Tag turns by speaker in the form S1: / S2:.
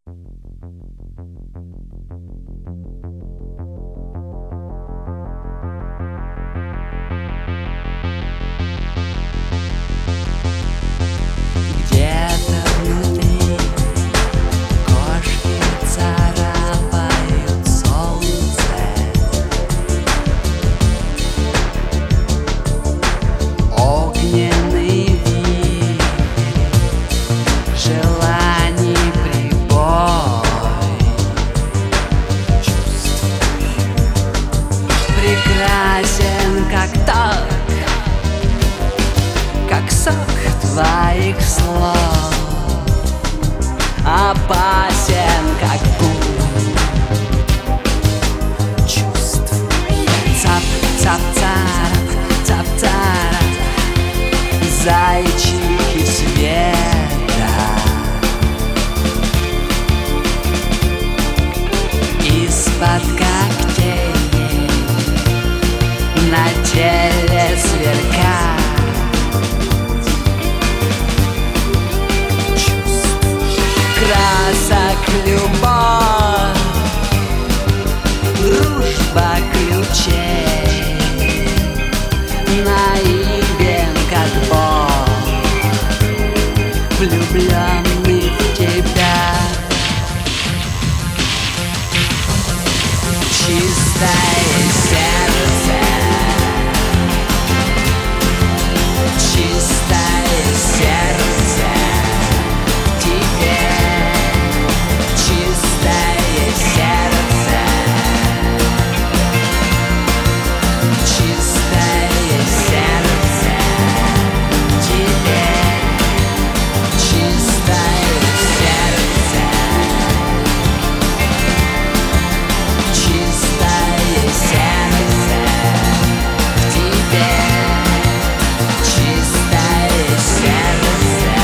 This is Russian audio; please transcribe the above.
S1: Где-то внутри кошки царапают солнце. Огненный вихрь желаний прибой. Прекрасен как ток, как сок твоих слов. Опасен как путь. Чувствуй. Цап-цап-цап, цап-цап, зайчики света. Из-под когтей на теле сверкает. Красок любовь, дружба ключей, наивен как Бог, влюбленный в тебя. Чистое сердце, чистое сердце тебе. Чистое сердце, чистое сердце тебе. Чистое сердце, чистое сердце тебе. Чистое сердце,